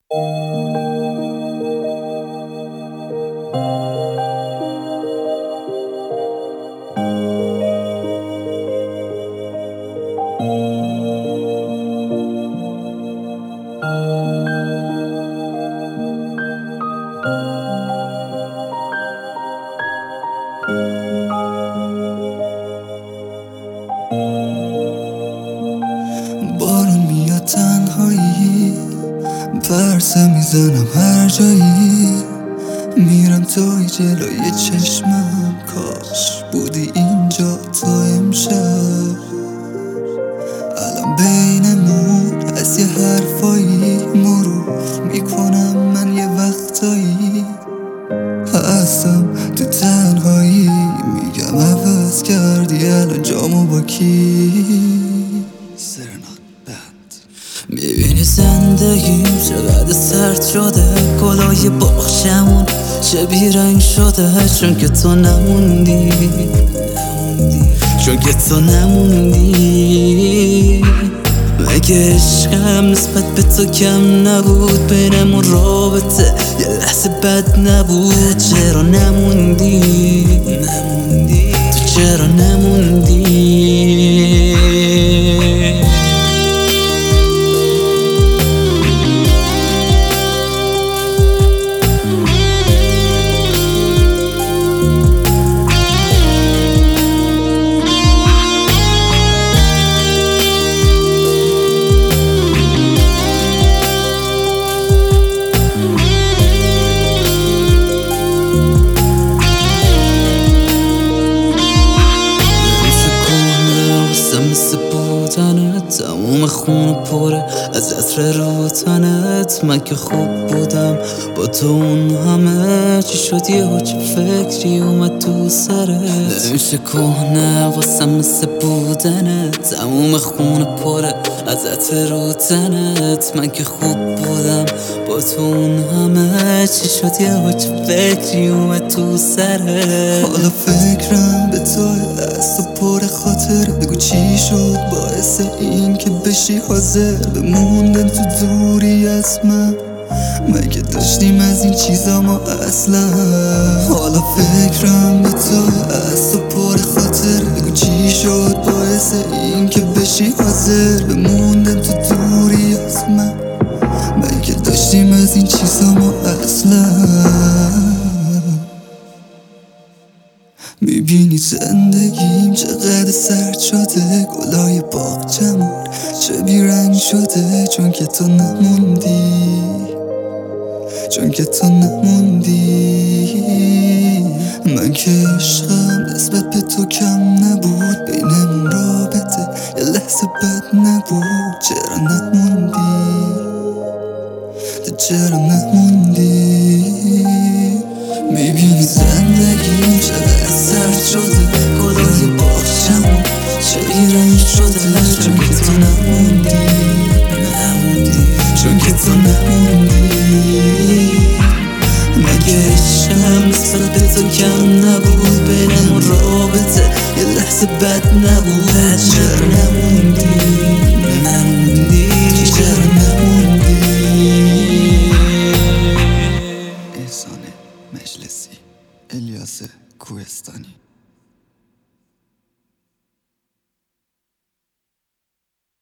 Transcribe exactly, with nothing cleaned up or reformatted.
بارون میاد تنهایی، پرسه میزنم هر جایی، میرم توی جلوی چشمم، کاش بودی اینجا تو امشب. الان بینمون از یه حرفایی مرور میکنم من یه وقتایی، هستم تو تنهایی، میگم عوض کردی الان جامو با کی. سرنات بند میبینی زندگیم چقدر سرد شده، گلای باغچمون چه بیرنگ شده، چون که تو نموندی، چون که تو نموندی. مگه عشقم نسبت به تو کم نبود، بینمون رابطه یه لحظه بد نبود. چرا نموندی، نموندی تو چرا نموندی؟ مثل بودنت تموم خونه پره از عطر رو تنت، من که خوب بودم با تو اون همه چی شد، یه چه فکری اومد تو سرت. نمیشه کهنه واسم مثل بودنت تموم خونه پره از عطر رو تنت، من که خوب بودم با تو اون همه چی شد، یه چه فکری اومد تو سرت. حالا فکرم به تو از تو پر خاطر، بگو چی شد باعث این که بشی حاضر بموندن تو دوری از من، مگه داشتیم از این چیزا ما اصلا. حالا فکرم به تو از تو پر خاطر، بگو چی شد باعث این که بشی حاضر بموندن تو دوری از من، مگه داشتیم از این چیزا ما اصلا. میبینی زندگیم چقدر سرد شده، گلای باغچمون چه بیرنگ شده، چون که تو نموندی، چون که تو نموندی. من که عشقم نسبت به تو کم نبود، بینمون رابطه یه لحظه بد نبود. چرا نموندی، تو چرا نموندی؟ میبینی زندگیم چقدر سرد شده، گلای باغچمون چه بیرنگ شده، چون که تو نموندی، نموندی چون که تو نموندی. مگه عشقم نسبت به تو کم نبود، بینمون رابطه یه لحظه بد نبود.